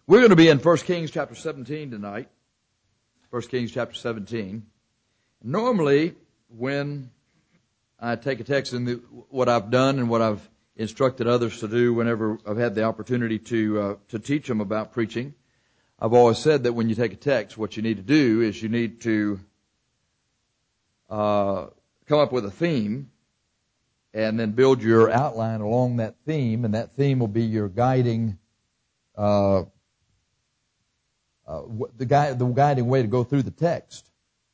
We're going to be in 1 Kings chapter 17 tonight. 1 Kings chapter 17. Normally, when I take a text, and what I've done and what I've instructed others to do whenever I've had the opportunity to teach them about preaching, I've always said that when you take a text, what you need to do is you need to come up with a theme and then build your outline along that theme, and that theme will be your guiding the guiding way to go through the text.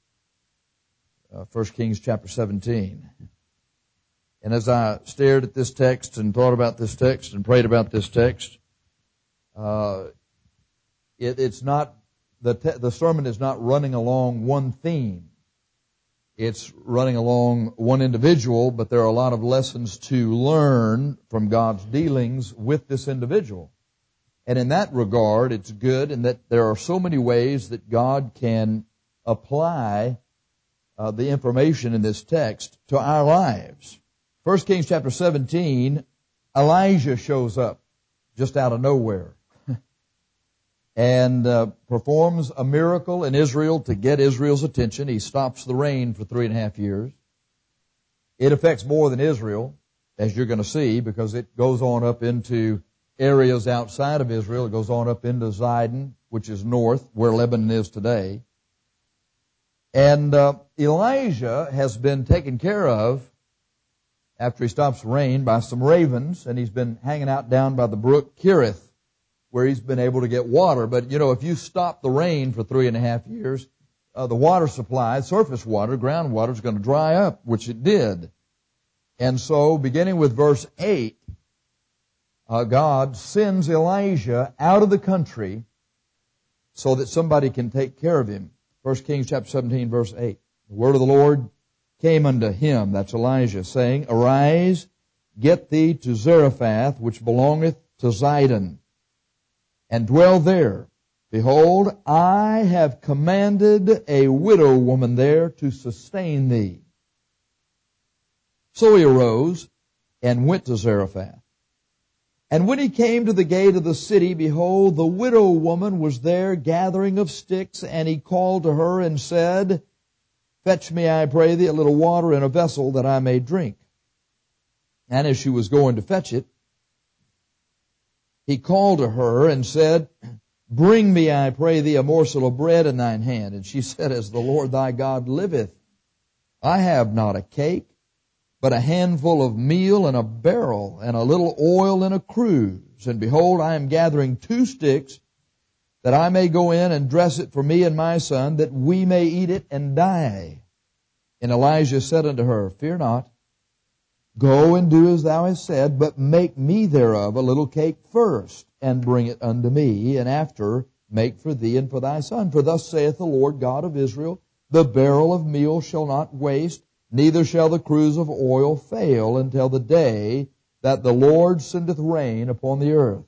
1 Kings chapter 17. And as I stared at this text and thought about this text and prayed about this text, it's not the sermon is not running along one theme. It's running along one individual, but there are a lot of lessons to learn from God's dealings with this individual. And in that regard, it's good in that there are so many ways that God can apply the information in this text to our lives. 1 Kings chapter 17, Elijah shows up just out of nowhere and performs a miracle in Israel to get Israel's attention. He stops the rain for 3.5 years. It affects more than Israel, as you're going to see, because it goes on up into areas outside of Israel. It goes on up into Zidon, which is north, where Lebanon is today. And Elijah has been taken care of after he stops rain by some ravens, and he's been hanging out down by the brook Kerith, where he's been able to get water. But, you know, if you stop the rain for 3.5 years, the water supply, surface water, groundwater, is going to dry up, which it did. And so, beginning with verse 8, God sends Elijah out of the country so that somebody can take care of him. 1 Kings chapter 17, verse 8. The word of the Lord came unto him, that's Elijah, saying, Arise, get thee to Zarephath, which belongeth to Zidon, and dwell there. Behold, I have commanded a widow woman there to sustain thee. So he arose and went to Zarephath. And when he came to the gate of the city, behold, the widow woman was there gathering of sticks, and he called to her and said, Fetch me, I pray thee, a little water in a vessel that I may drink. And as she was going to fetch it, he called to her and said, Bring me, I pray thee, a morsel of bread in thine hand. And she said, As the Lord thy God liveth, I have not a cake, but a handful of meal in a barrel, and a little oil in a cruse. And behold, I am gathering 2 sticks, that I may go in and dress it for me and my son, that we may eat it and die. And Elijah said unto her, Fear not, go and do as thou hast said, but make me thereof a little cake first, and bring it unto me, and after make for thee and for thy son. For thus saith the Lord God of Israel, The barrel of meal shall not waste, neither shall the cruse of oil fail until the day that the Lord sendeth rain upon the earth.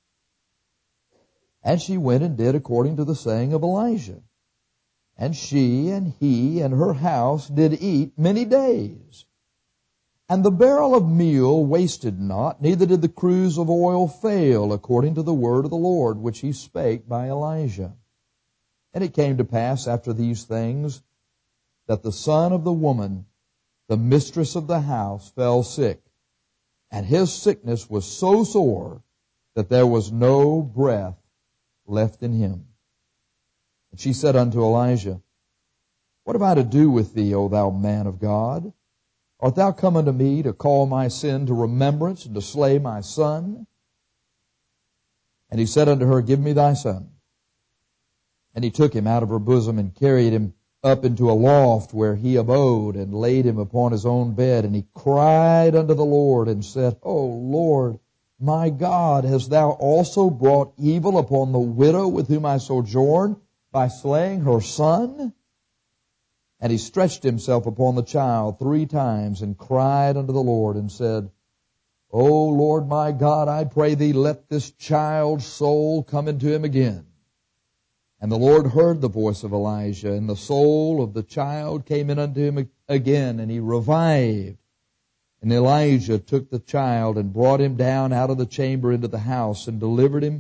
And she went and did according to the saying of Elijah. And she and he and her house did eat many days. And the barrel of meal wasted not, neither did the cruse of oil fail, according to the word of the Lord, which he spake by Elijah. And it came to pass after these things, that the son of the woman, the mistress of the house, fell sick, and his sickness was so sore that there was no breath left in him. And she said unto Elijah, What have I to do with thee, O thou man of God? Art thou come unto me to call my sin to remembrance and to slay my son? And he said unto her, Give me thy son. And he took him out of her bosom and carried him up into a loft where he abode, and laid him upon his own bed. And he cried unto the Lord and said, O Lord, my God, hast thou also brought evil upon the widow with whom I sojourn by slaying her son? And he stretched himself upon the child 3 times and cried unto the Lord and said, O Lord my God, I pray thee, let this child's soul come into him again. And the Lord heard the voice of Elijah, and the soul of the child came in unto him again, and he revived. And Elijah took the child and brought him down out of the chamber into the house, and delivered him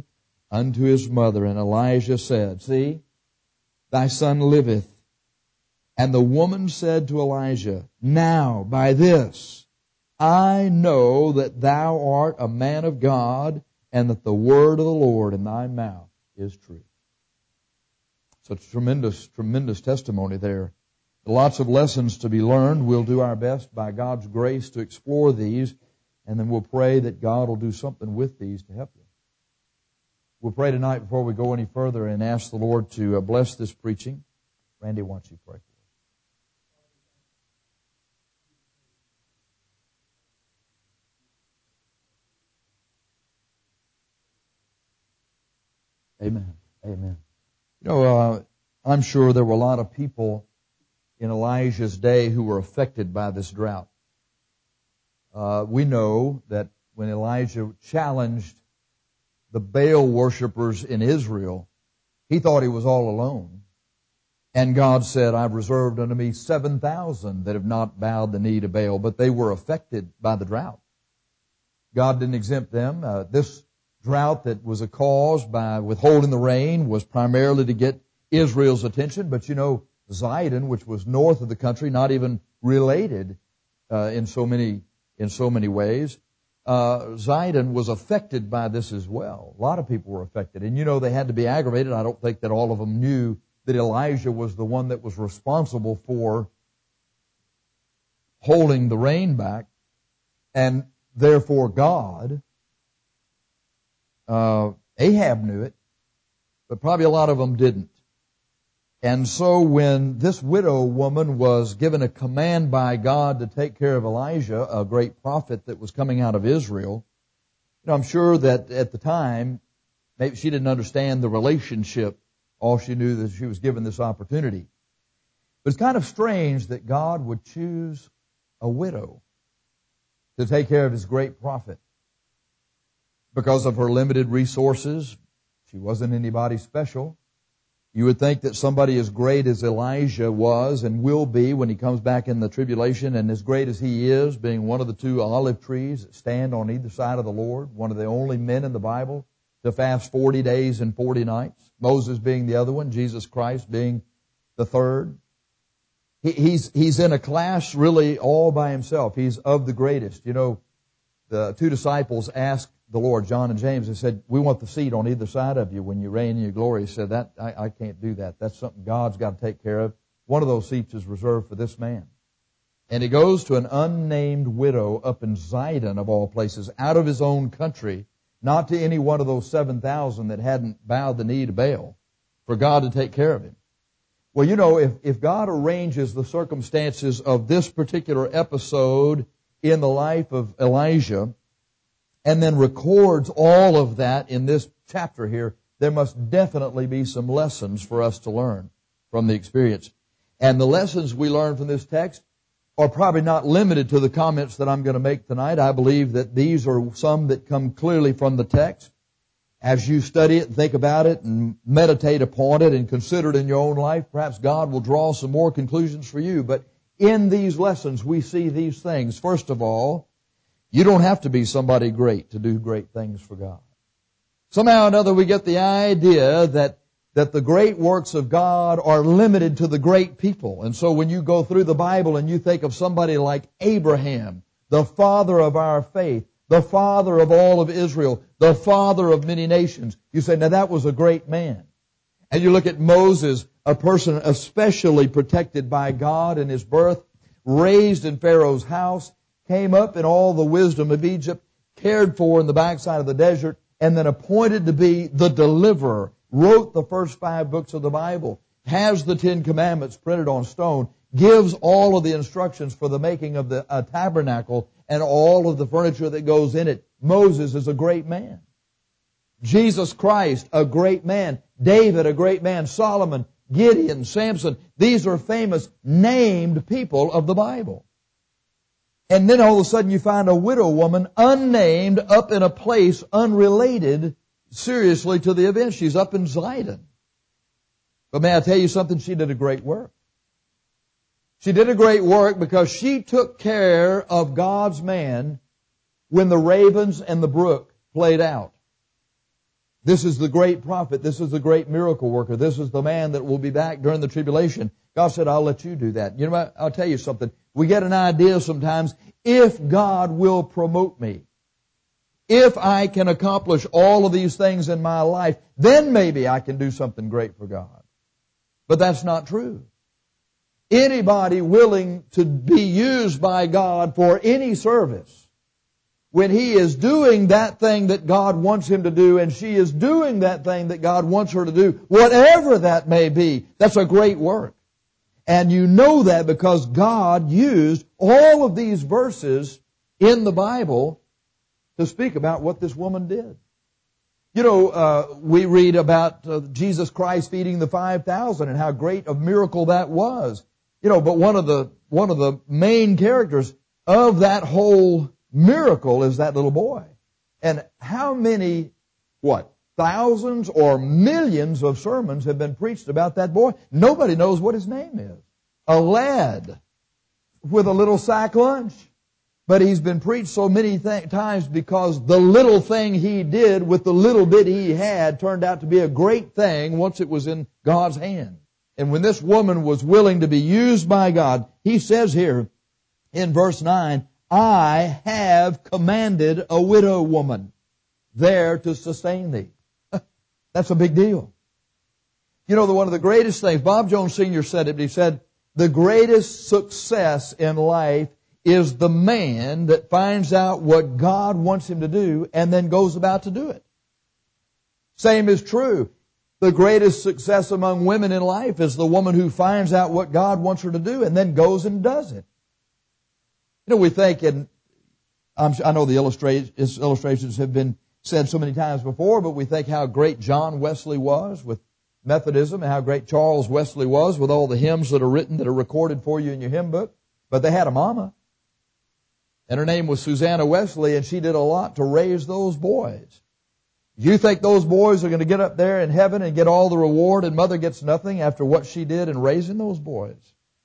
unto his mother. And Elijah said, See, thy son liveth. And the woman said to Elijah, Now by this I know that thou art a man of God, and that the word of the Lord in thy mouth is true. Such tremendous, tremendous testimony there. Lots of lessons to be learned. We'll do our best by God's grace to explore these, and then we'll pray that God will do something with these to help you. We'll pray tonight before we go any further and ask the Lord to bless this preaching. Randy, why don't you pray? Amen. Amen. You know, I'm sure there were a lot of people in Elijah's day who were affected by this drought. We know that when Elijah challenged the Baal worshipers in Israel, he thought he was all alone. And God said, I've reserved unto me 7,000 that have not bowed the knee to Baal, but they were affected by the drought. God didn't exempt them. This drought that was a cause by withholding the rain was primarily to get Israel's attention. But you know, Zidon, which was north of the country, not even related in so many ways, Zidon was affected by this as well. A lot of people were affected. And you know, they had to be aggravated. I don't think that all of them knew that Elijah was the one that was responsible for holding the rain back, and therefore God. Ahab knew it, but probably a lot of them didn't. And so when this widow woman was given a command by God to take care of Elijah, a great prophet that was coming out of Israel, you know, I'm sure that at the time, maybe she didn't understand the relationship. All she knew that she was given this opportunity. But it's kind of strange that God would choose a widow to take care of His great prophet. Because of her limited resources, she wasn't anybody special. You would think that somebody as great as Elijah was and will be when he comes back in the tribulation, and as great as he is, being one of the two olive trees that stand on either side of the Lord, one of the only men in the Bible to fast 40 days and 40 nights, Moses being the other one, Jesus Christ being the third. He's in a class really all by himself. He's of the greatest. You know, the two disciples asked the Lord, John and James, they said, we want the seat on either side of you when you reign in your glory. He said, that I can't do that. That's something God's got to take care of. One of those seats is reserved for this man. And he goes to an unnamed widow up in Zidon, of all places, out of his own country, not to any one of those 7,000 that hadn't bowed the knee to Baal, for God to take care of him. Well, you know, if God arranges the circumstances of this particular episode in the life of Elijah, and then records all of that in this chapter here, there must definitely be some lessons for us to learn from the experience. And the lessons we learn from this text are probably not limited to the comments that I'm going to make tonight. I believe that these are some that come clearly from the text. As you study it and think about it and meditate upon it and consider it in your own life, perhaps God will draw some more conclusions for you. But in these lessons, we see these things. First of all, you don't have to be somebody great to do great things for God. Somehow or another we get the idea that the great works of God are limited to the great people. And so when you go through the Bible and you think of somebody like Abraham, the father of our faith, the father of all of Israel, the father of many nations, you say, now that was a great man. And you look at Moses, a person especially protected by God in his birth, raised in Pharaoh's house, came up in all the wisdom of Egypt, cared for in the backside of the desert, and then appointed to be the deliverer, wrote the first 5 books of the Bible, has the 10 Commandments printed on stone, gives all of the instructions for the making of the tabernacle and all of the furniture that goes in it. Moses is a great man. Jesus Christ, a great man. David, a great man. Solomon, Gideon, Samson. These are famous named people of the Bible. And then all of a sudden you find a widow woman, unnamed, up in a place unrelated seriously to the event. She's up in Zidon. But may I tell you something? She did a great work. She did a great work because she took care of God's man when the ravens and the brook played out. This is the great prophet. This is the great miracle worker. This is the man that will be back during the tribulation. God said, I'll let you do that. You know what? I'll tell you something. We get an idea sometimes, if God will promote me, if I can accomplish all of these things in my life, then maybe I can do something great for God. But that's not true. Anybody willing to be used by God for any service, when he is doing that thing that God wants him to do, and she is doing that thing that God wants her to do, whatever that may be, that's a great work. And you know that because God used all of these verses in the Bible to speak about what this woman did. You know, we read about Jesus Christ feeding the 5,000 and how great a miracle that was. You know, but one of the main characters of that whole miracle is that little boy. And how many, thousands or millions of sermons have been preached about that boy? Nobody knows what his name is. A lad with a little sack lunch. But he's been preached so many times because the little thing he did with the little bit he had turned out to be a great thing once it was in God's hand. And when this woman was willing to be used by God, he says here in verse 9, I have commanded a widow woman there to sustain thee. That's a big deal. You know, one of the greatest things, Bob Jones Sr. said it, but he said, the greatest success in life is the man that finds out what God wants him to do and then goes about to do it. Same is true. The greatest success among women in life is the woman who finds out what God wants her to do and then goes and does it. You know, we think, and I know the illustrations have been said so many times before, but we think how great John Wesley was with Methodism and how great Charles Wesley was with all the hymns that are written, that are recorded for you in your hymn book. But they had a mama. And her name was Susanna Wesley, and she did a lot to raise those boys. You think those boys are going to get up there in heaven and get all the reward, and mother gets nothing after what she did in raising those boys?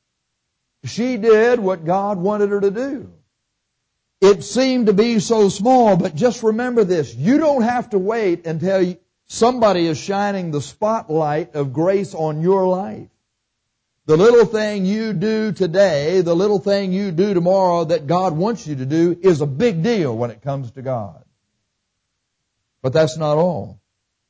She did what God wanted her to do. It seemed to be so small, but just remember this. You don't have to wait until somebody is shining the spotlight of grace on your life. The little thing you do today, the little thing you do tomorrow that God wants you to do is a big deal when it comes to God. But that's not all.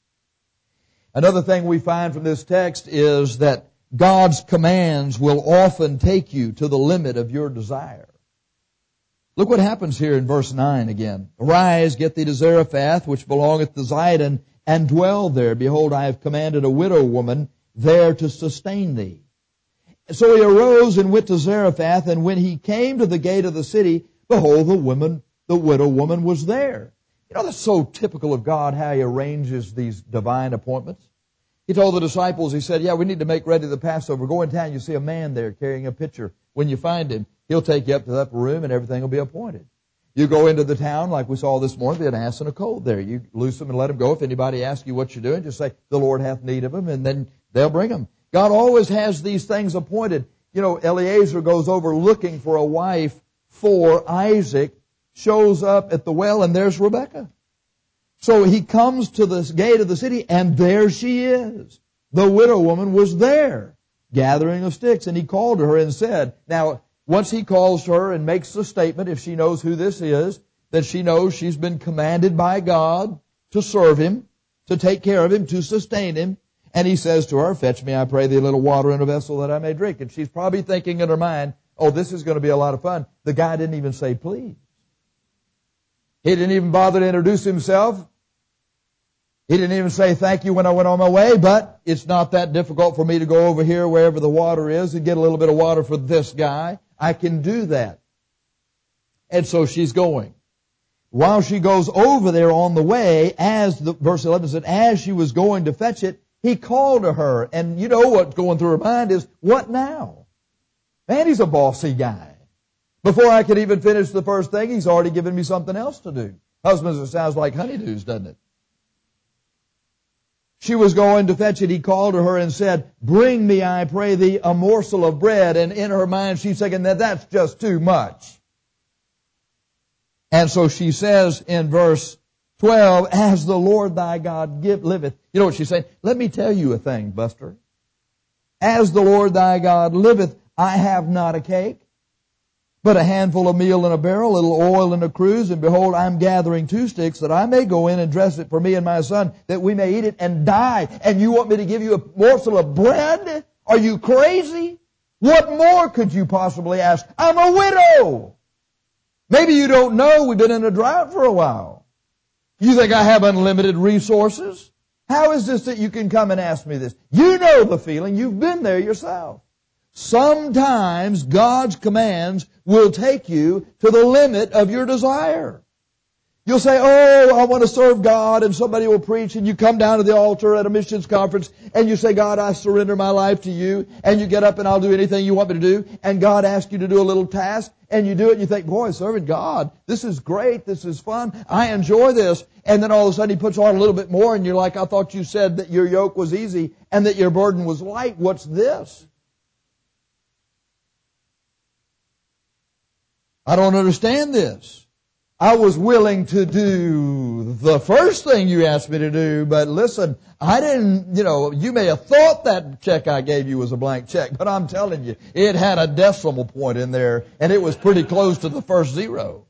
Another thing we find from this text is that God's commands will often take you to the limit of your desire. Look what happens here in verse 9 again. Arise, get thee to Zarephath, which belongeth to Zidon, and dwell there. Behold, I have commanded a widow woman there to sustain thee. So he arose and went to Zarephath, and when he came to the gate of the city, behold, the widow woman was there. You know, that's so typical of God, how he arranges these divine appointments. He told the disciples, he said, we need to make ready the Passover. Go in town, you see a man there carrying a pitcher. When you find him, he'll take you up to the upper room and everything will be appointed. You go into the town like we saw this morning, there's an ass and a colt there. You loose them and let them go. If anybody asks you what you're doing, just say, the Lord hath need of them, and then they'll bring them. God always has these things appointed. You know, Eliezer goes over looking for a wife for Isaac, shows up at the well, and there's Rebekah. So he comes to the gate of the city, and there she is. The widow woman was there, gathering of sticks, and he called to her and said, now, once he calls to her and makes the statement, if she knows who this is, that she knows she's been commanded by God to serve him, to take care of him, to sustain him, and he says to her, fetch me, I pray thee, a little water in a vessel that I may drink. And she's probably thinking in her mind, oh, this is going to be a lot of fun. The guy didn't even say please. He didn't even bother to introduce himself. He didn't even say thank you when I went on my way, but it's not that difficult for me to go over here wherever the water is and get a little bit of water for this guy. I can do that. And so she's going. While she goes over there on the way, verse 11 said, as she was going to fetch it, he called to her. And you know what's going through her mind is, what now? Man, he's a bossy guy. Before I could even finish the first thing, he's already given me something else to do. Husbands, it sounds like honeydews, doesn't it? She was going to fetch it. He called to her and said, bring me, I pray thee, a morsel of bread. And in her mind, she's thinking that that's just too much. And so she says in verse 12, as the Lord thy God liveth. You know what she's saying? Let me tell you a thing, Buster. As the Lord thy God liveth, I have not a cake, but a handful of meal in a barrel, a little oil in a cruse, and behold, I'm gathering 2 sticks that I may go in and dress it for me and my son, that we may eat it and die. And you want me to give you a morsel of bread? Are you crazy? What more could you possibly ask? I'm a widow. Maybe you don't know we've been in a drought for a while. You think I have unlimited resources? How is this that you can come and ask me this? You know the feeling. You've been there yourself. Sometimes God's commands will take you to the limit of your desire. You'll say, oh, I want to serve God, and somebody will preach, and you come down to the altar at a missions conference, and you say, God, I surrender my life to you, and you get up and I'll do anything you want me to do, and God asks you to do a little task, and you do it, and you think, boy, serving God, this is great, this is fun, I enjoy this, and then all of a sudden He puts on a little bit more, and you're like, I thought you said that your yoke was easy, and that your burden was light. What's this? I don't understand this. I was willing to do the first thing you asked me to do, but listen, I didn't, you may have thought that check I gave you was a blank check, but I'm telling you, it had a decimal point in there, and it was pretty close to the first zero.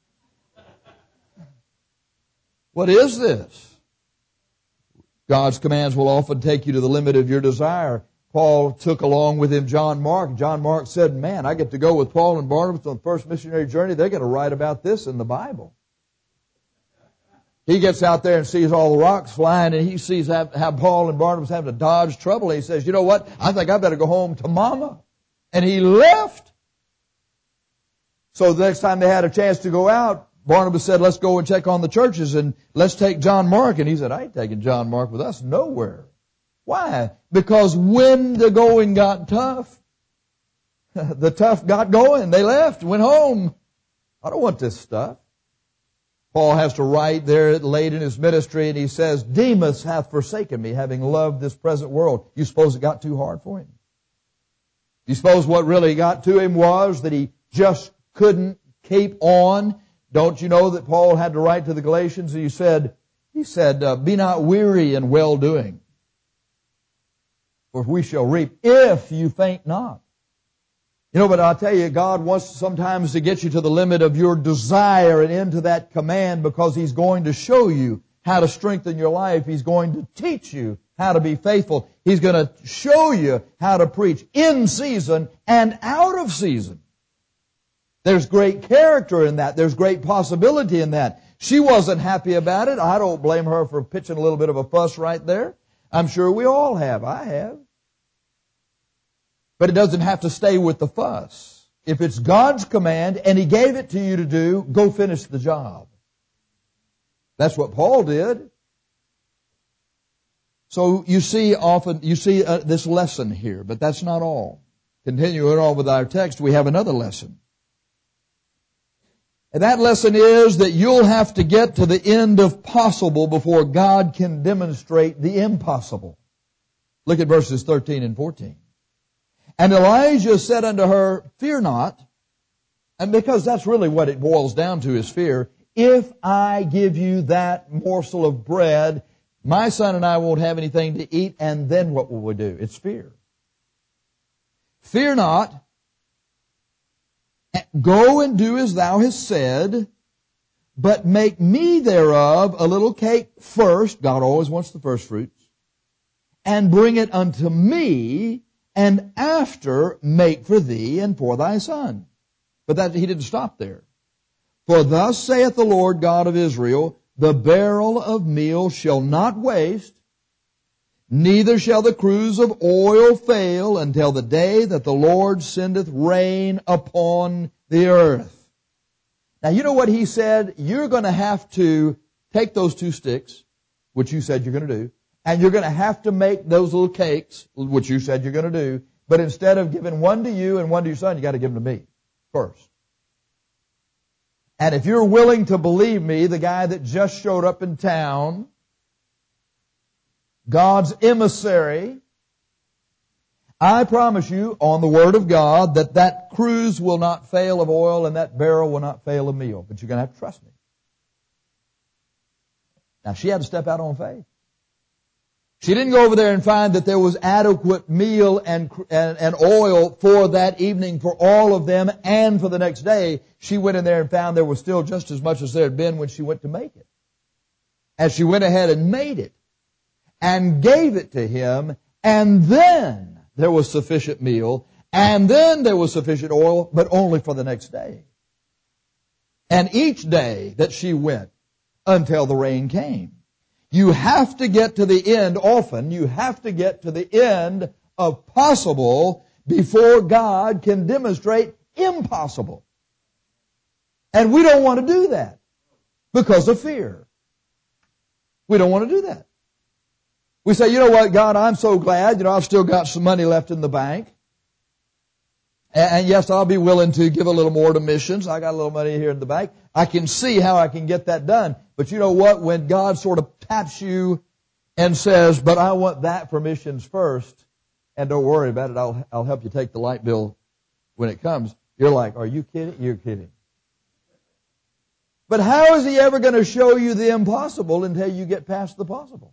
What is this? God's commands will often take you to the limit of your desire. Paul took along with him John Mark. John Mark said, man, I get to go with Paul and Barnabas on the first missionary journey. They're going to write about this in the Bible. He gets out there and sees all the rocks flying, and he sees how Paul and Barnabas having to dodge trouble. He says, you know what? I think I better go home to Mama. And he left. So the next time they had a chance to go out, Barnabas said, let's go and check on the churches, and let's take John Mark. And he said, I ain't taking John Mark with us nowhere. Why? Because when the going got tough, the tough got going. They left, went home. I don't want this stuff. Paul has to write there late in his ministry, and he says, Demas hath forsaken me, having loved this present world. You suppose it got too hard for him? You suppose what really got to him was that he just couldn't keep on? Don't you know that Paul had to write to the Galatians, and he said, be not weary in well-doing, for we shall reap if you faint not. But I'll tell you, God wants sometimes to get you to the limit of your desire and into that command, because He's going to show you how to strengthen your life. He's going to teach you how to be faithful. He's going to show you how to preach in season and out of season. There's great character in that. There's great possibility in that. She wasn't happy about it. I don't blame her for pitching a little bit of a fuss right there. I'm sure we all have. I have. But it doesn't have to stay with the fuss. If it's God's command and He gave it to you to do, go finish the job. That's what Paul did. So you see this lesson here, but that's not all. Continuing on with our text, we have another lesson. And that lesson is that you'll have to get to the end of possible before God can demonstrate the impossible. Look at verses 13 and 14. And Elijah said unto her, fear not, and because that's really what it boils down to is fear, if I give you that morsel of bread, my son and I won't have anything to eat, and then what will we do? It's fear. Fear not, go and do as thou hast said, but make me thereof a little cake first. God always wants the first fruits. And bring it unto me, and after make for thee and for thy son. But that he didn't stop there. For thus saith the Lord God of Israel, the barrel of meal shall not waste, neither shall the cruse of oil fail until the day that the Lord sendeth rain upon the earth. Now you know what he said? You're going to have to take those 2 sticks, which you said you're going to do, and you're going to have to make those little cakes, which you said you're going to do, but instead of giving one to you and one to your son, you got to give them to me first. And if you're willing to believe me, the guy that just showed up in town, God's emissary, I promise you on the Word of God that cruse will not fail of oil and that barrel will not fail of meal. But you're going to have to trust me. Now, she had to step out on faith. She didn't go over there and find that there was adequate meal and oil for that evening for all of them and for the next day. She went in there and found there was still just as much as there had been when she went to make it. As she went ahead and made it and gave it to him, and then there was sufficient meal, and then there was sufficient oil, but only for the next day. And each day that she went until the rain came. You have to get to the end often. You have to get to the end of possible before God can demonstrate impossible. And we don't want to do that because of fear. We don't want to do that. We say, you know what, God, I'm so glad, I've still got some money left in the bank. And yes, I'll be willing to give a little more to missions. I got a little money here in the bank. I can see how I can get that done. But you know what? When God sort of taps you and says, but I want that for missions first, and don't worry about it, I'll help you take the light bill when it comes. You're like, are you kidding? You're kidding. But how is He ever going to show you the impossible until you get past the possible?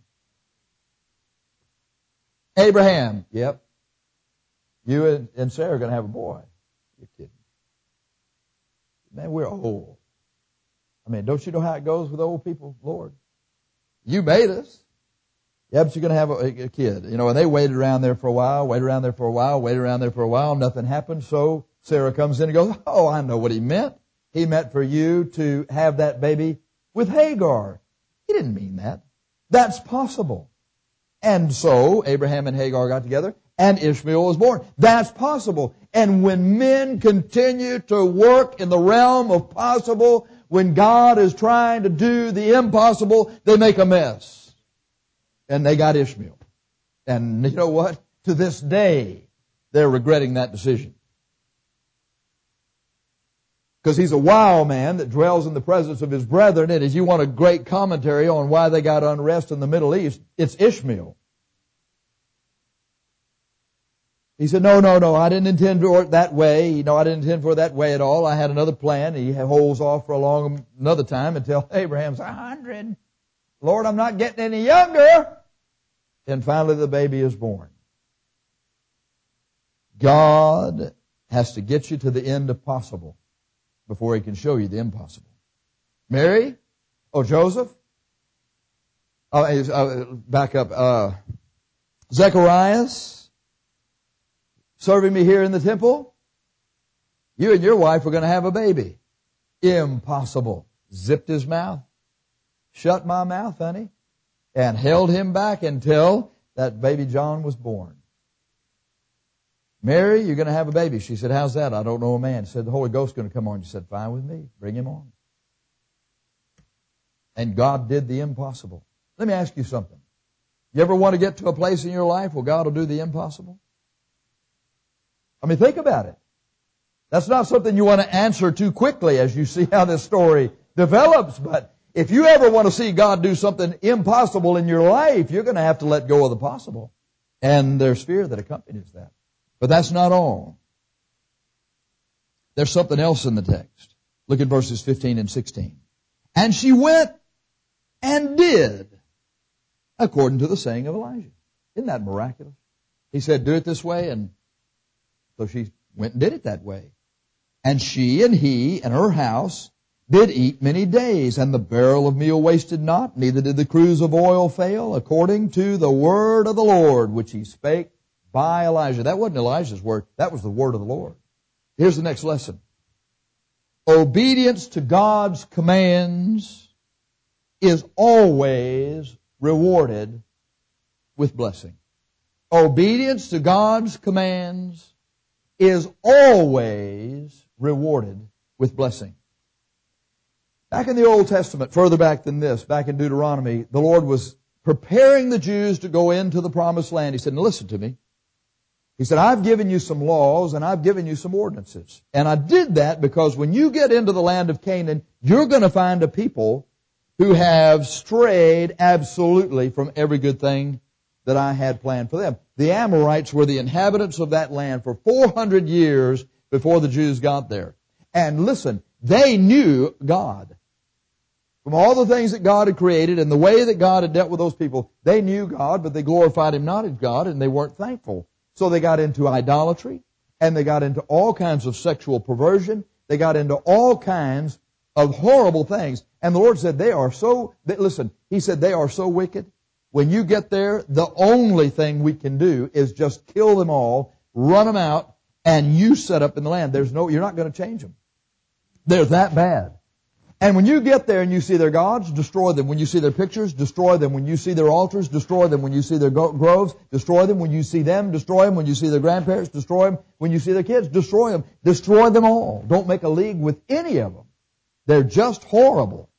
Abraham, yep. You and Sarah are going to have a boy. You're kidding. Man, we're old. I mean, don't you know how it goes with old people? Lord, you made us. Yeah, but you're going to have a kid. And they waited around there for a while, waited around there for a while, nothing happened. So Sarah comes in and goes, oh, I know what He meant. He meant for you to have that baby with Hagar. He didn't mean that. That's possible. And so Abraham and Hagar got together, and Ishmael was born. That's possible. And when men continue to work in the realm of possible, when God is trying to do the impossible, they make a mess. And they got Ishmael. And you know what? To this day, they're regretting that decision. Because he's a wild man that dwells in the presence of his brethren. And if you want a great commentary on why they got unrest in the Middle East, it's Ishmael. He said, no, I didn't intend for it that way. I didn't intend for it that way at all. I had another plan. He holds off for another time until Abraham's 100. Lord, I'm not getting any younger. And finally the baby is born. God has to get you to the end of possible before He can show you the impossible. Mary? Oh, Joseph? Back up. Zechariah? Serving me here in the temple? You and your wife are going to have a baby. Impossible. Zipped his mouth. Shut my mouth, honey. And held him back until that baby John was born. Mary, you're going to have a baby. She said, how's that? I don't know a man. She said, the Holy Ghost's going to come on. She said, fine with me. Bring him on. And God did the impossible. Let me ask you something. You ever want to get to a place in your life where God will do the impossible? I mean, think about it. That's not something you want to answer too quickly as you see how this story develops. But if you ever want to see God do something impossible in your life, you're going to have to let go of the possible. And there's fear that accompanies that. But that's not all. There's something else in the text. Look at verses 15 and 16. And she went and did according to the saying of Elijah. Isn't that miraculous? He said, do it this way, and so she went and did it that way. And she and he and her house did eat many days, and the barrel of meal wasted not, neither did the cruse of oil fail, according to the word of the Lord, which He spake by Elijah. That wasn't Elijah's word. That was the word of the Lord. Here's the next lesson. Obedience to God's commands is always rewarded with blessing. Obedience to God's commands is always rewarded with blessing. Back in the Old Testament, further back than this, back in Deuteronomy, the Lord was preparing the Jews to go into the promised land. He said, now listen to me. He said, I've given you some laws and I've given you some ordinances. And I did that because when you get into the land of Canaan, you're going to find a people who have strayed absolutely from every good thing that I had planned for them. The Amorites were the inhabitants of that land for 400 years before the Jews got there. And listen, they knew God. from all the things that God had created and the way that God had dealt with those people. They knew God, but they glorified Him not as God, and they weren't thankful. So they got into idolatry, and they got into all kinds of sexual perversion. They got into all kinds of horrible things. And the Lord said, listen, He said, they are so wicked. When you get there, the only thing we can do is just kill them all, run them out, and you set up in the land. You're not going to change them. They're that bad. And when you get there and you see their gods, destroy them. When you see their pictures, destroy them. When you see their altars, destroy them. When you see their groves, destroy them. When you see them, destroy them. When you see their grandparents, destroy them. When you see their kids, destroy them. Destroy them all. Don't make a league with any of them. They're just horrible.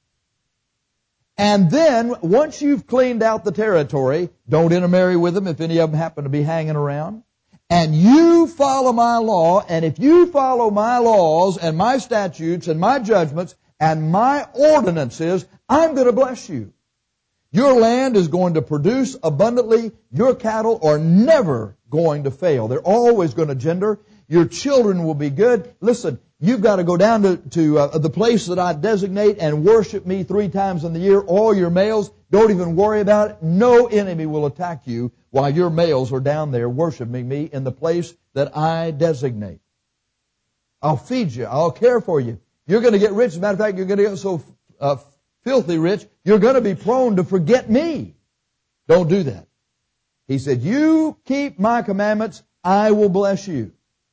And then, once you've cleaned out the territory, don't intermarry with them if any of them happen to be hanging around. And you follow my law, and if you follow my laws and my statutes and my judgments and my ordinances, I'm going to bless you. Your land is going to produce abundantly. Your cattle are never going to fail. They're always going to gender. Your children will be good. Listen, you've got to go down to the place that I designate and worship me 3 times in the year. All your males, don't even worry about it. No enemy will attack you while your males are down there worshiping me in the place that I designate. I'll feed you. I'll care for you. You're going to get rich. As a matter of fact, you're going to get so filthy rich, you're going to be prone to forget me. Don't do that. He said, you keep my commandments, I will bless you.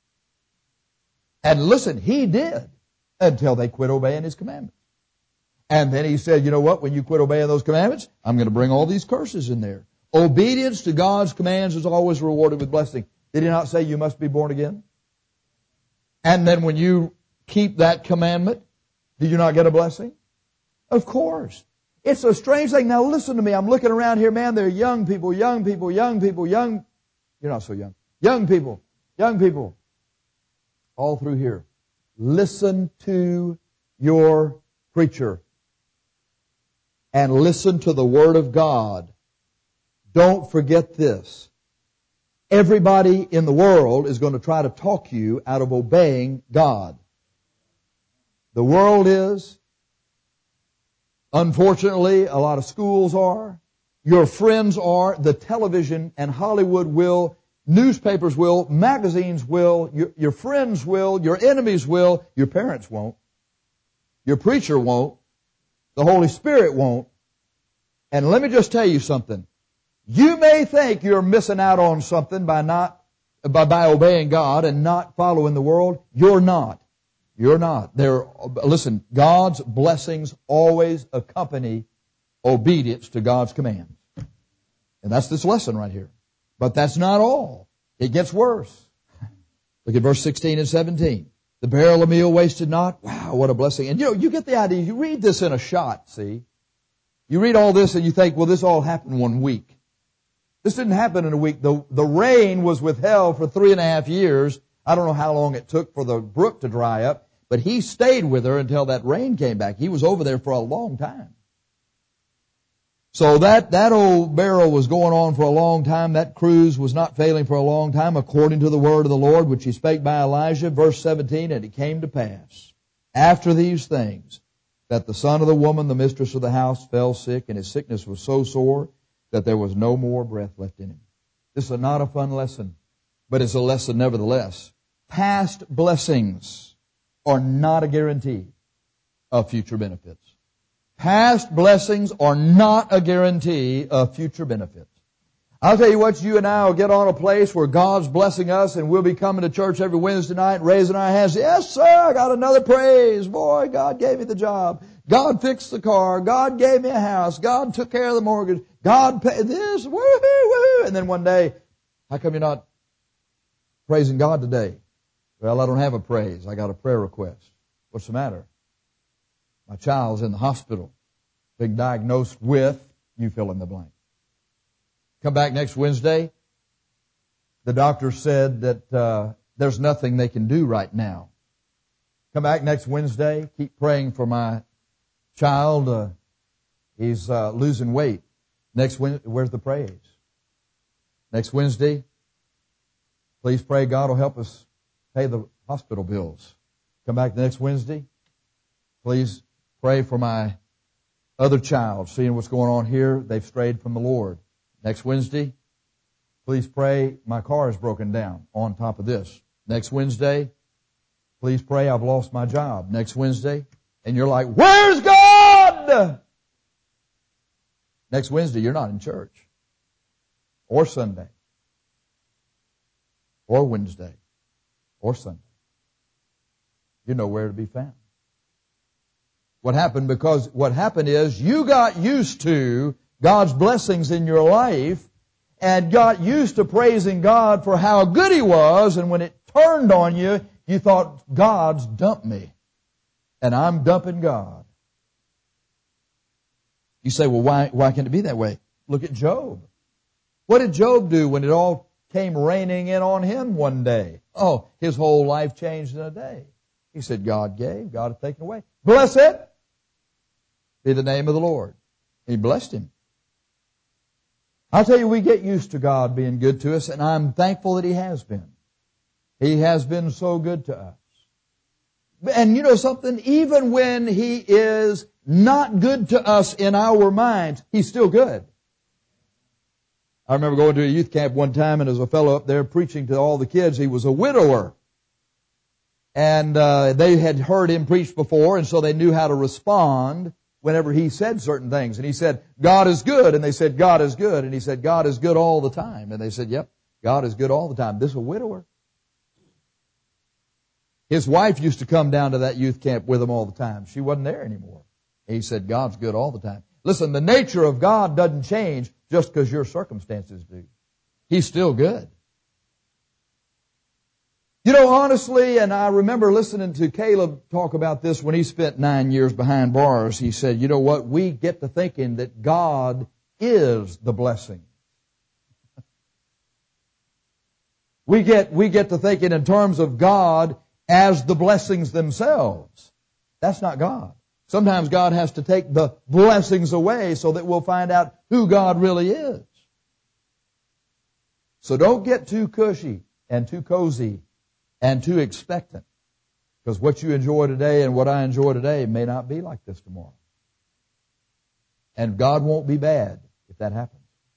And listen, He did until they quit obeying His commandments. And then He said, you know what, when you quit obeying those commandments, I'm going to bring all these curses in there. Obedience to God's commands is always rewarded with blessing. Did He not say you must be born again? And then when you keep that commandment, do you not get a blessing? Of course. It's a strange thing. Now listen to me. I'm looking around here, man. There are young people. You're not so young. Young people. All through here. Listen to your preacher. And listen to the Word of God. Don't forget this. Everybody in the world is going to try to talk you out of obeying God. The world is. Unfortunately, a lot of schools are. Your friends are. The television and Hollywood will. Newspapers will. Magazines will. Your friends will. Your enemies will. Your parents won't. Your preacher won't. The Holy Spirit won't. And let me just tell you something. You may think you're missing out on something by obeying God and not following the world. You're not. You're not. Listen, God's blessings always accompany obedience to God's commands. And that's this lesson right here. But that's not all. It gets worse. Look at verse 16 and 17. The barrel of meal wasted not. Wow, what a blessing. And you get the idea. You read this in a shot, see. You read all this and you think, well, this all happened 1 week. This didn't happen in a week. The rain was withheld for 3.5 years. I don't know how long it took for the brook to dry up, but he stayed with her until that rain came back. He was over there for a long time. So that old barrel was going on for a long time. That cruise was not failing for a long time, according to the word of the Lord, which He spake by Elijah. Verse 17, and it came to pass, after these things, that the son of the woman, the mistress of the house, fell sick, and his sickness was so sore that there was no more breath left in him. This is not a fun lesson, but it's a lesson nevertheless. Past blessings are not a guarantee of future benefits. Past blessings are not a guarantee of future benefits. I'll tell you what, you and I will get on a place where God's blessing us and we'll be coming to church every Wednesday night raising our hands. Yes, sir, I got another praise. Boy, God gave me the job. God fixed the car. God gave me a house. God took care of the mortgage. God paid this. Woo-hoo, woo-hoo. And then one day, how come you're not praising God today? Well, I don't have a praise. I got a prayer request. What's the matter? My child's in the hospital. Been diagnosed with, you fill in the blank. Come back next Wednesday. The doctor said that there's nothing they can do right now. Come back next Wednesday. Keep praying for my child. He's losing weight. Next Wednesday, where's the praise? Next Wednesday, please pray God will help us pay the hospital bills. Come back next Wednesday. Please pray for my Other child, seeing what's going on here, they've strayed from the Lord. Next Wednesday, please pray, my car is broken down on top of this. Next Wednesday, please pray, I've lost my job. Next Wednesday, and you're like, where's God? Next Wednesday, you're not in church. Or Sunday. Or Wednesday. Or Sunday. You're nowhere to be found. What happened? Because what happened is you got used to God's blessings in your life and got used to praising God for how good He was, and when it turned on you, you thought, God's dumped me, and I'm dumping God. You say, well, why can it be that way? Look at Job. What did Job do when it all came raining in on him one day? Oh, his whole life changed in a day. He said, God gave, God hath taken away. Blessed be the name of the Lord. He blessed him. I'll tell you, we get used to God being good to us, and I'm thankful that He has been. He has been so good to us. And you know something? Even when He is not good to us in our minds, He's still good. I remember going to a youth camp one time, and there was a fellow up there preaching to all the kids. He was a widower. And they had heard him preach before, and so they knew how to respond whenever he said certain things. And he said, God is good. And they said, God is good. And he said, God is good all the time. And they said, yep, God is good all the time. This is a widower. His wife used to come down to that youth camp with him all the time. She wasn't there anymore. He said, God's good all the time. Listen, the nature of God doesn't change just because your circumstances do. He's still good. You know, honestly, and I remember listening to Caleb talk about this when he spent 9 years behind bars. He said, you know what, we get to thinking that God is the blessing. We get to thinking in terms of God as the blessings themselves. That's not God. Sometimes God has to take the blessings away so that we'll find out who God really is. So don't get too cushy and too cozy and too expectant. Because what you enjoy today and what I enjoy today may not be like this tomorrow. And God won't be bad if that happens.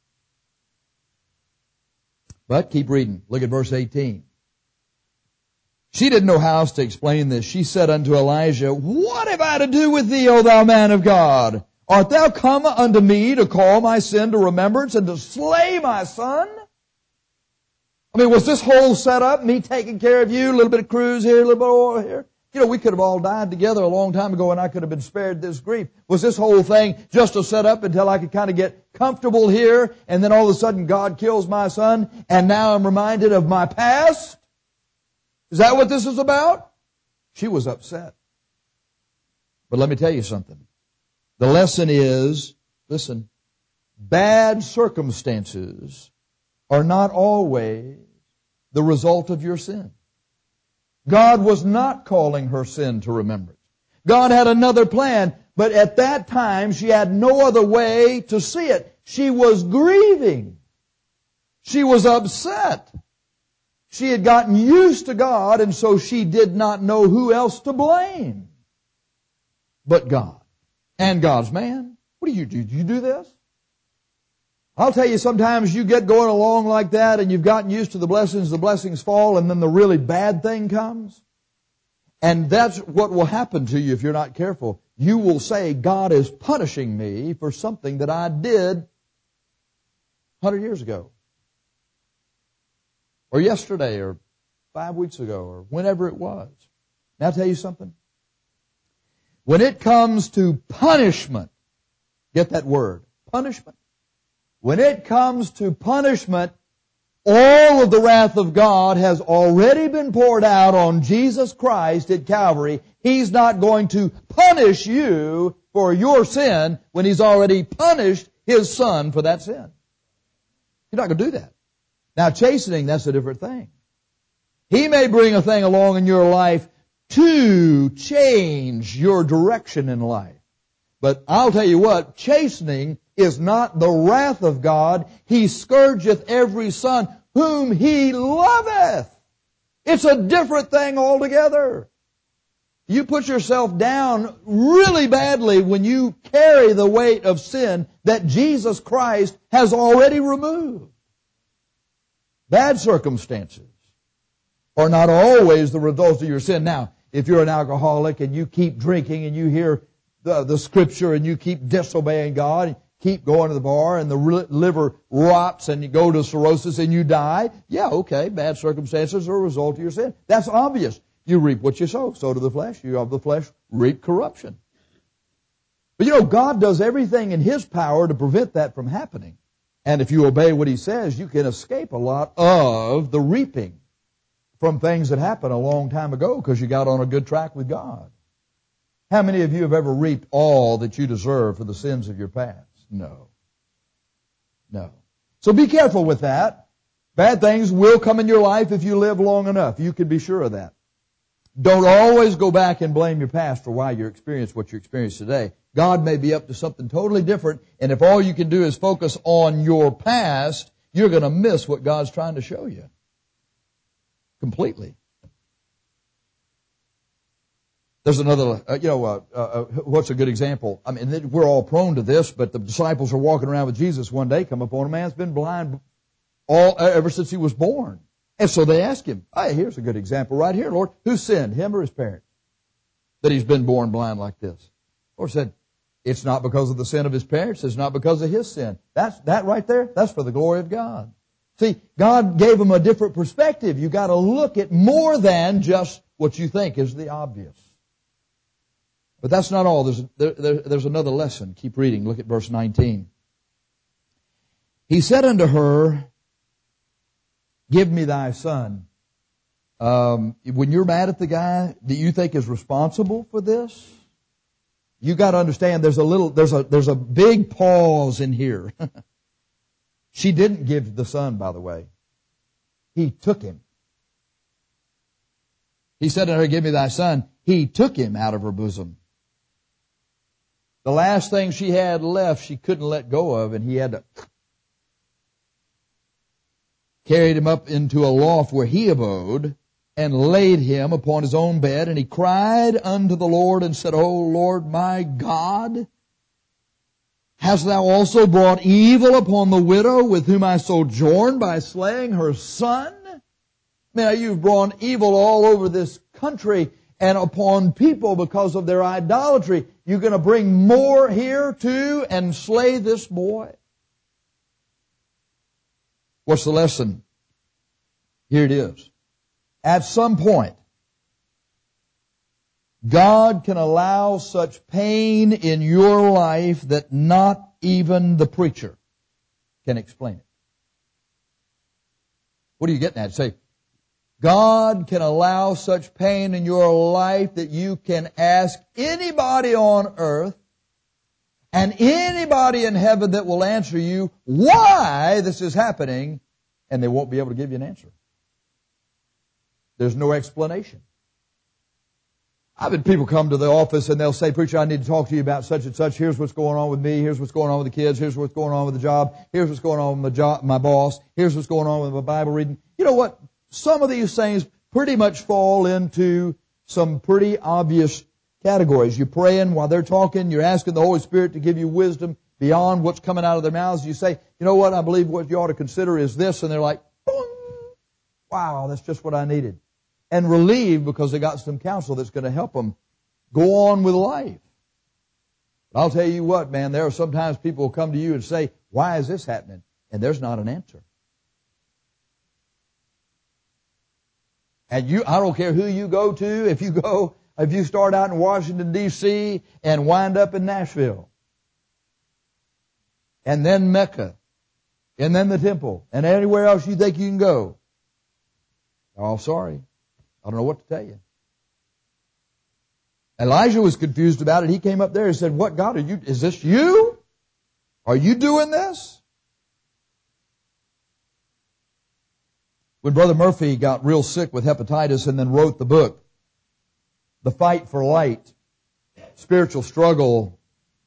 But keep reading. Look at verse 18. She didn't know how else to explain this. She said unto Elijah, what have I to do with thee, O thou man of God? Art thou come unto me to call my sin to remembrance and to slay my son? I mean, was this whole setup, me taking care of you, a little bit of cruise here, a little bit of oil here? You know, we could have all died together a long time ago and I could have been spared this grief. Was this whole thing just a setup until I could kind of get comfortable here and then all of a sudden God kills my son and now I'm reminded of my past? Is that what this is about? She was upset. But let me tell you something. The lesson is, listen, bad circumstances are not always the result of your sin. God was not calling her sin to remembrance. God had another plan, but at that time she had no other way to see it. She was grieving. She was upset. She had gotten used to God, and so she did not know who else to blame but God and God's man. What do you do? Do you do this? I'll tell you, sometimes you get going along like that and you've gotten used to the blessings fall, and then the really bad thing comes. And that's what will happen to you if you're not careful. You will say, God is punishing me for something that I did 100 years ago. Or yesterday, or 5 weeks ago, or whenever it was. Now I'll tell you something. When it comes to punishment, get that word, punishment. When it comes to punishment, all of the wrath of God has already been poured out on Jesus Christ at Calvary. He's not going to punish you for your sin when He's already punished His Son for that sin. You're not going to do that. Now, chastening, that's a different thing. He may bring a thing along in your life to change your direction in life. But I'll tell you what, chastening is not the wrath of God. He scourgeth every son whom He loveth. It's a different thing altogether. You put yourself down really badly when you carry the weight of sin that Jesus Christ has already removed. Bad circumstances are not always the result of your sin. Now, if you're an alcoholic and you keep drinking and you hear the Scripture and you keep disobeying God, and keep going to the bar and the liver rots and you go to cirrhosis and you die, yeah, okay, bad circumstances are a result of your sin. That's obvious. You reap what you sow. Sow to the flesh. You of the flesh reap corruption. But you know, God does everything in His power to prevent that from happening. And if you obey what He says, you can escape a lot of the reaping from things that happened a long time ago because you got on a good track with God. How many of you have ever reaped all that you deserve for the sins of your past? No. No. So be careful with that. Bad things will come in your life if you live long enough. You can be sure of that. Don't always go back and blame your past for why you experience what you experience today. God may be up to something totally different, and if all you can do is focus on your past, you're going to miss what God's trying to show you. Completely. There's another, what's a good example? I mean, we're all prone to this, but the disciples are walking around with Jesus one day, come upon a man that's been blind ever since he was born. And so they ask him, hey, here's a good example right here, Lord. Who sinned, him or his parents, that he's been born blind like this? The Lord said, it's not because of the sin of his parents. It's not because of his sin. That right there, that's for the glory of God. See, God gave him a different perspective. You've got to look at more than just what you think is the obvious. But that's not all. There's another lesson. Keep reading. Look at verse 19. He said unto her, give me thy son. When you're mad at the guy that you think is responsible for this, you got to understand there's a big pause in here. She didn't give the son, by the way. He took him. He said unto her, give me thy son. He took him out of her bosom. The last thing she had left, she couldn't let go of, and he had to carried him up into a loft where he abode, and laid him upon his own bed, and he cried unto the Lord and said, O Lord my God, hast thou also brought evil upon the widow with whom I sojourn by slaying her son? Man, you've brought evil all over this country and upon people because of their idolatry. You're going to bring more here too and slay this boy? What's the lesson? Here it is. At some point, God can allow such pain in your life that not even the preacher can explain it. What are you getting at? Say, God can allow such pain in your life that you can ask anybody on earth and anybody in heaven that will answer you why this is happening, and they won't be able to give you an answer. There's no explanation. I've had people come to the office and they'll say, preacher, I need to talk to you about such and such. Here's what's going on with me. Here's what's going on with the kids. Here's what's going on with the job. Here's what's going on with my boss. Here's what's going on with my Bible reading. You know what? Some of these things pretty much fall into some pretty obvious categories. You're praying while they're talking. You're asking the Holy Spirit to give you wisdom beyond what's coming out of their mouths. You say, you know what? I believe what you ought to consider is this. And they're like, boom. Wow, that's just what I needed. And relieved because they got some counsel that's going to help them go on with life. But I'll tell you what, man, there are sometimes people will come to you and say, why is this happening? And there's not an answer. And I don't care who you go to, if you start out in Washington, D.C. and wind up in Nashville, and then Mecca, and then the temple, and anywhere else you think you can go. Oh, sorry. I don't know what to tell you. Elijah was confused about it. He came up there and said, what God is this you? Are you doing this? When Brother Murphy got real sick with hepatitis and then wrote the book, The Fight for Light, Spiritual Struggle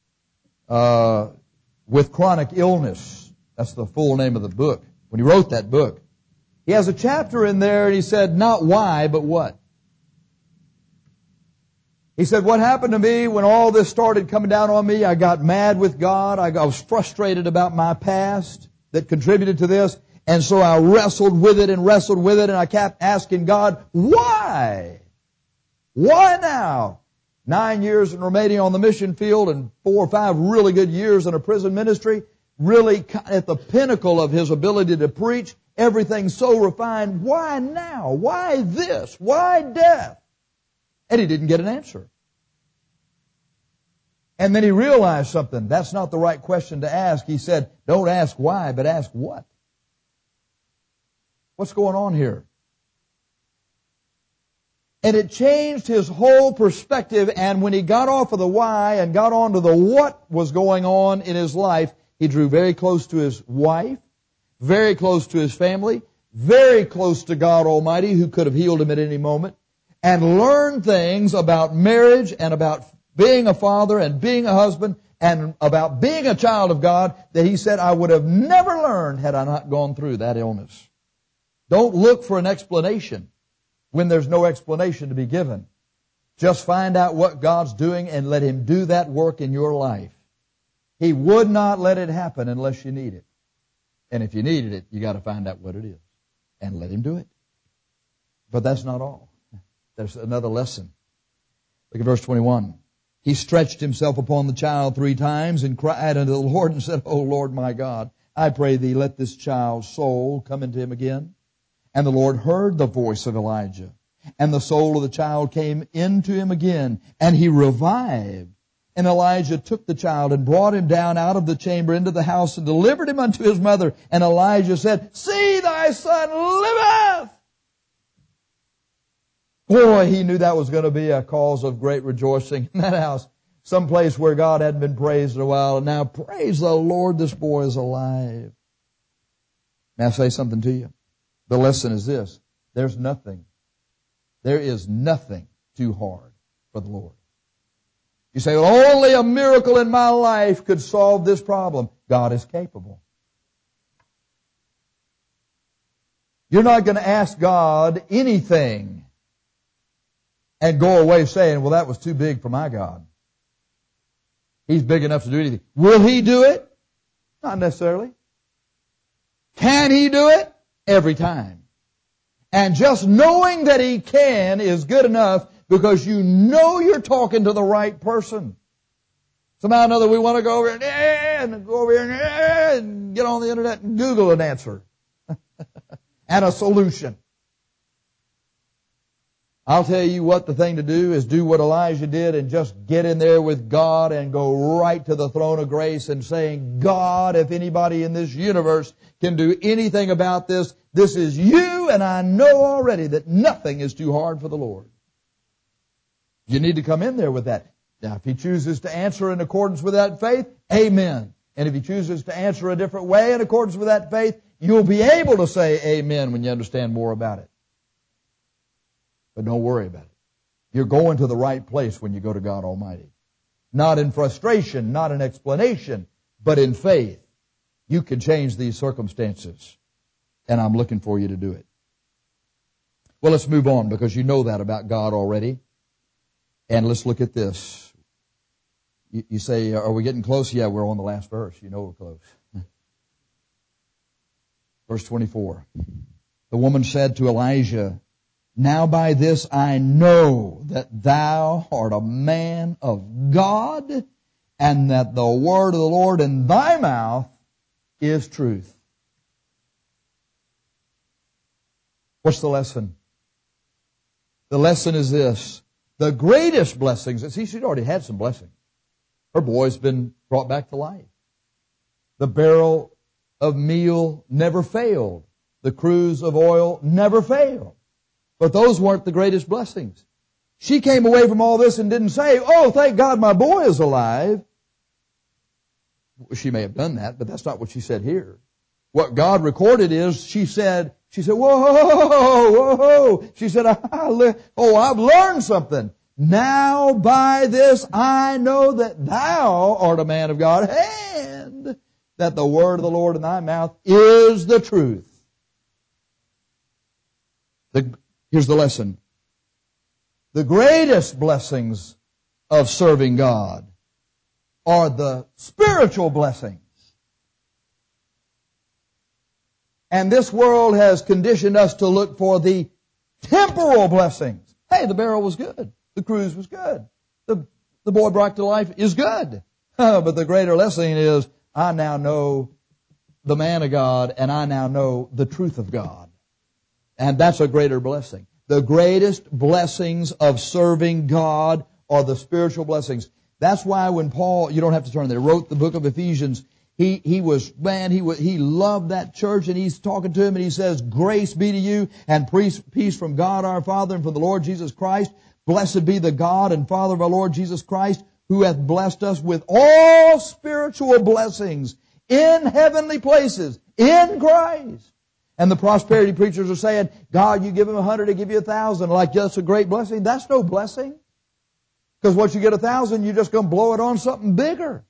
with Chronic Illness, that's the full name of the book. When he wrote that book, he has a chapter in there and he said, not why, but what. He said, what happened to me when all this started coming down on me? I got mad with God. I was frustrated about my past that contributed to this. And so I wrestled with it, and I kept asking God, why? Why now? 9 years in Romania on the mission field and 4 or 5 really good years in a prison ministry, really at the pinnacle of his ability to preach, everything so refined. Why now? Why this? Why death? And he didn't get an answer. And then he realized something. That's not the right question to ask. He said, don't ask why, but ask what. What's going on here? And it changed his whole perspective, and when he got off of the why and got on to the what was going on in his life, he drew very close to his wife, very close to his family, very close to God Almighty, who could have healed him at any moment, and learned things about marriage and about being a father and being a husband and about being a child of God that he said, I would have never learned had I not gone through that illness. Don't look for an explanation when there's no explanation to be given. Just find out what God's doing and let Him do that work in your life. He would not let it happen unless you need it. And if you needed it, you got to find out what it is and let Him do it. But that's not all. There's another lesson. Look at verse 21. He stretched himself upon the child 3 times and cried unto the Lord and said, O Lord my God, I pray Thee, let this child's soul come into him again. And the Lord heard the voice of Elijah, and the soul of the child came into him again, and he revived. And Elijah took the child and brought him down out of the chamber into the house and delivered him unto his mother. And Elijah said, See, thy son liveth! Boy, he knew that was going to be a cause of great rejoicing in that house. Someplace where God hadn't been praised in a while. And now, praise the Lord, this boy is alive. May I say something to you? The lesson is this. There is nothing too hard for the Lord. You say, well, only a miracle in my life could solve this problem. God is capable. You're not going to ask God anything and go away saying, well, that was too big for my God. He's big enough to do anything. Will He do it? Not necessarily. Can He do it? Every time. And just knowing that He can is good enough because you know you're talking to the right person. Somehow or another we want to go over here and get on the internet and Google an answer and a solution. I'll tell you what the thing to do is do what Elijah did and just get in there with God and go right to the throne of grace and saying, God, if anybody in this universe can do anything about this, this is you, and I know already that nothing is too hard for the Lord. You need to come in there with that. Now, if He chooses to answer in accordance with that faith, amen. And if He chooses to answer a different way in accordance with that faith, you'll be able to say amen when you understand more about it. But don't worry about it. You're going to the right place when you go to God Almighty. Not in frustration, not in explanation, but in faith. You can change these circumstances. And I'm looking for you to do it. Well, let's move on because you know that about God already. And let's look at this. You say, are we getting close? Yeah, we're on the last verse. You know we're close. Verse 24. The woman said to Elijah, Now by this I know that thou art a man of God, and that the word of the Lord in thy mouth is truth. What's the lesson? The lesson is this. The greatest blessings, see, she'd already had some blessings. Her boy's been brought back to life. The barrel of meal never failed. The cruse of oil never failed. But those weren't the greatest blessings. She came away from all this and didn't say, oh, thank God my boy is alive. She may have done that, but that's not what she said here. What God recorded is she said, whoa. She said, I've learned something. Now by this I know that thou art a man of God, and that the word of the Lord in thy mouth is the truth. Here's the lesson. The greatest blessings of serving God are the spiritual blessings. And this world has conditioned us to look for the temporal blessings. Hey, the barrel was good. The cruise was good. The boy brought to life is good. But the greater blessing is, I now know the man of God, and I now know the truth of God. And that's a greater blessing. The greatest blessings of serving God are the spiritual blessings. That's why when Paul, you don't have to turn there, wrote the book of Ephesians, he loved that church, and he's talking to him, and he says, grace be to you, and peace from God our Father and from the Lord Jesus Christ. Blessed be the God and Father of our Lord Jesus Christ, who hath blessed us with all spiritual blessings in heavenly places, in Christ. And the prosperity preachers are saying, God, you give him 100, I give you 1,000. Like, that's a great blessing. That's no blessing. Because once you get 1,000, you're just going to blow it on something bigger.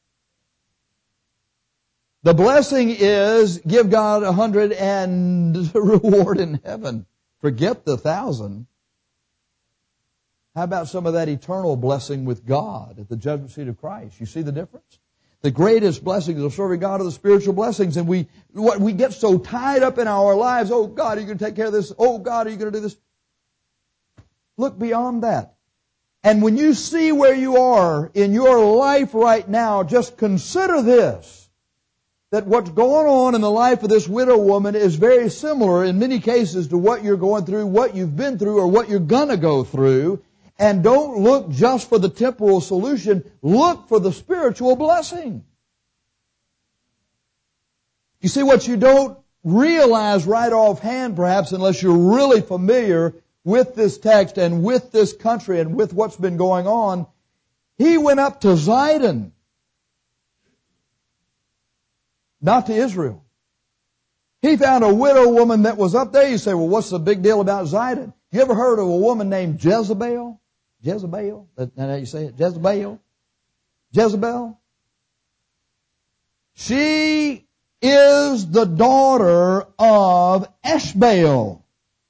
The blessing is, give God 100 and reward in heaven. Forget the 1,000. How about some of that eternal blessing with God at the judgment seat of Christ? You see the difference? The greatest blessings of serving God are the spiritual blessings, and we get so tied up in our lives. Oh, God, are you going to take care of this? Oh, God, are you going to do this? Look beyond that. And when you see where you are in your life right now, just consider this, that what's going on in the life of this widow woman is very similar in many cases to what you're going through, what you've been through, or what you're going to go through. And don't look just for the temporal solution. Look for the spiritual blessing. You see, what you don't realize right offhand, perhaps, unless you're really familiar with this text and with this country and with what's been going on, he went up to Zidon, not to Israel. He found a widow woman that was up there. You say, well, what's the big deal about Zidon? You ever heard of a woman named Jezebel? Jezebel? That's how you say it? Jezebel? Jezebel? She is the daughter of Eshbaal,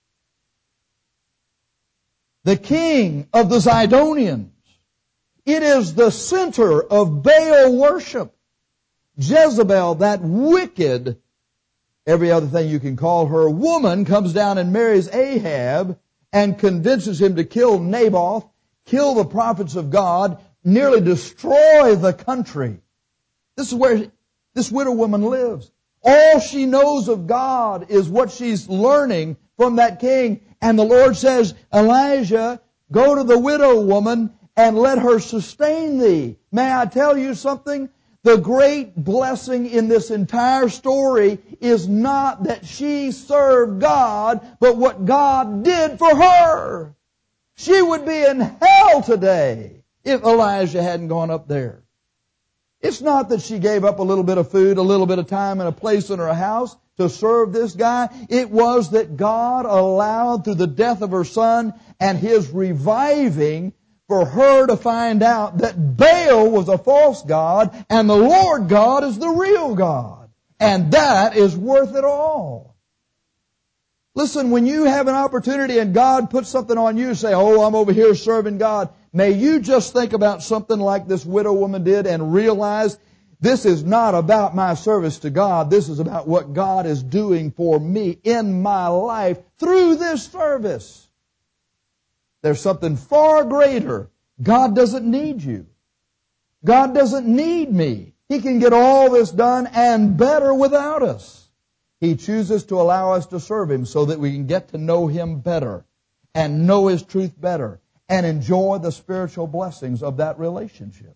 the king of the Zidonians. It is the center of Baal worship. Jezebel, that wicked, every other thing you can call her, woman, comes down and marries Ahab and convinces him to kill Naboth, kill the prophets of God, nearly destroy the country. This is where this widow woman lives. All she knows of God is what she's learning from that king. And the Lord says, Elijah, go to the widow woman and let her sustain thee. May I tell you something? The great blessing in this entire story is not that she served God, but what God did for her. She would be in hell today if Elijah hadn't gone up there. It's not that she gave up a little bit of food, a little bit of time, and a place in her house to serve this guy. It was that God allowed, through the death of her son and his reviving, for her to find out that Baal was a false god and the Lord God is the real God. And that is worth it all. Listen, when you have an opportunity and God puts something on you, say, oh, I'm over here serving God. May you just think about something like this widow woman did and realize this is not about my service to God. This is about what God is doing for me in my life through this service. There's something far greater. God doesn't need you. God doesn't need me. He can get all this done and better without us. He chooses to allow us to serve Him so that we can get to know Him better and know His truth better and enjoy the spiritual blessings of that relationship.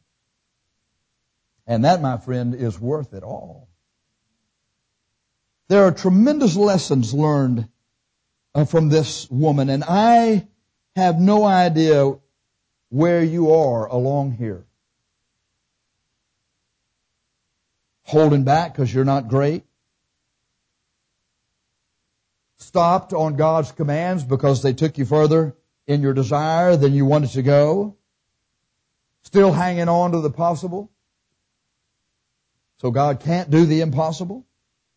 And that, my friend, is worth it all. There are tremendous lessons learned from this woman, and I have no idea where you are along here. Holding back because you're not great. Stopped on God's commands because they took you further in your desire than you wanted to go. Still hanging on to the possible. So God can't do the impossible.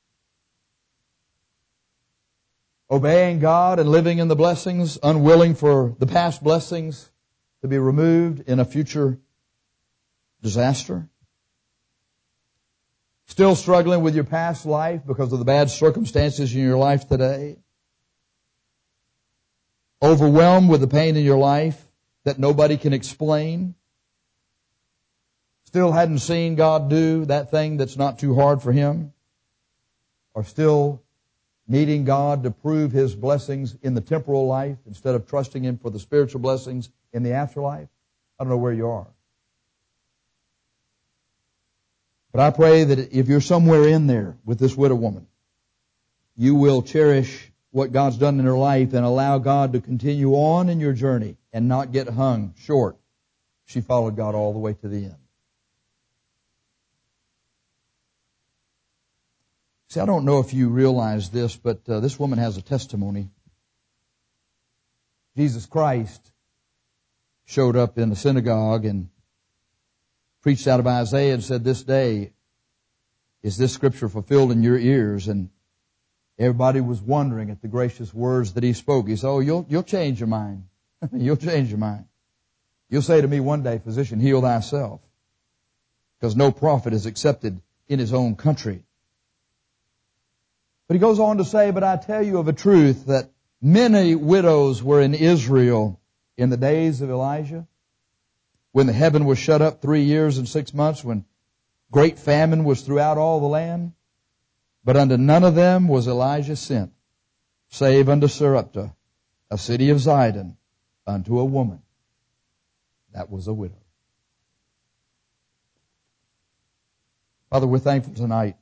Obeying God and living in the blessings, unwilling for the past blessings to be removed in a future disaster? Still struggling with your past life because of the bad circumstances in your life today? Overwhelmed with the pain in your life that nobody can explain? Still hadn't seen God do that thing that's not too hard for Him? Or still needing God to prove His blessings in the temporal life instead of trusting Him for the spiritual blessings in the afterlife? I don't know where you are. But I pray that if you're somewhere in there with this widow woman, you will cherish what God's done in her life and allow God to continue on in your journey and not get hung short. She followed God all the way to the end. See, I don't know if you realize this, but this woman has a testimony. Jesus Christ showed up in the synagogue and preached out of Isaiah and said, "This day is this scripture fulfilled in your ears." And everybody was wondering at the gracious words that He spoke. He said, "Oh, you'll change your mind. You'll change your mind. You'll say to me one day, 'Physician, heal thyself.' Because no prophet is accepted in his own country." But He goes on to say, "But I tell you of a truth that many widows were in Israel in the days of Elijah, when the heaven was shut up 3 years and 6 months, when great famine was throughout all the land. But unto none of them was Elijah sent, save unto Sarepta, a city of Zidon, unto a woman that was a widow." Father, we're thankful tonight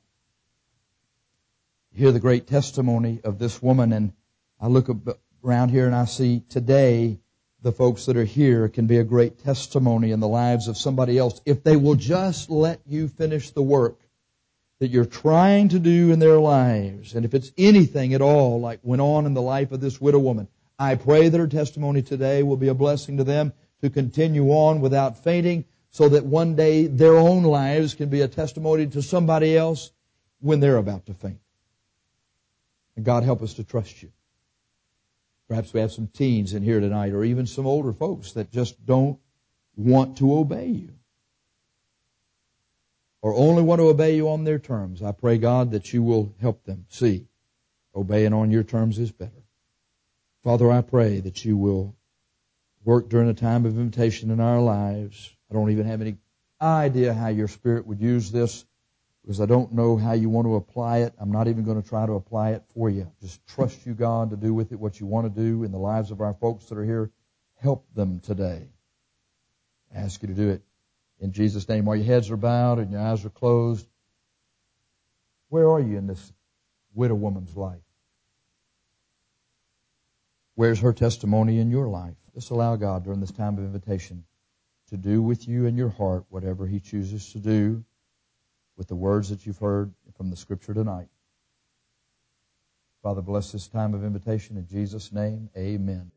to hear the great testimony of this woman. And I look around here and I see today the folks that are here can be a great testimony in the lives of somebody else if they will just let you finish the work that you're trying to do in their lives. And if it's anything at all like went on in the life of this widow woman, I pray that her testimony today will be a blessing to them to continue on without fainting, so that one day their own lives can be a testimony to somebody else when they're about to faint. And God, help us to trust You. Perhaps we have some teens in here tonight, or even some older folks that just don't want to obey You, or only want to obey You on their terms. I pray, God, that You will help them see obeying on Your terms is better. Father, I pray that You will work during a time of invitation in our lives. I don't even have any idea how Your Spirit would use this, because I don't know how You want to apply it. I'm not even going to try to apply it for You. Just trust You, God, to do with it what You want to do in the lives of our folks that are here. Help them today. I ask You to do it in Jesus' name. While your heads are bowed and your eyes are closed, where are you in this widow woman's life? Where's her testimony in your life? Just allow God during this time of invitation to do with you in your heart whatever He chooses to do with the words that you've heard from the Scripture tonight. Father, bless this time of invitation in Jesus' name. Amen.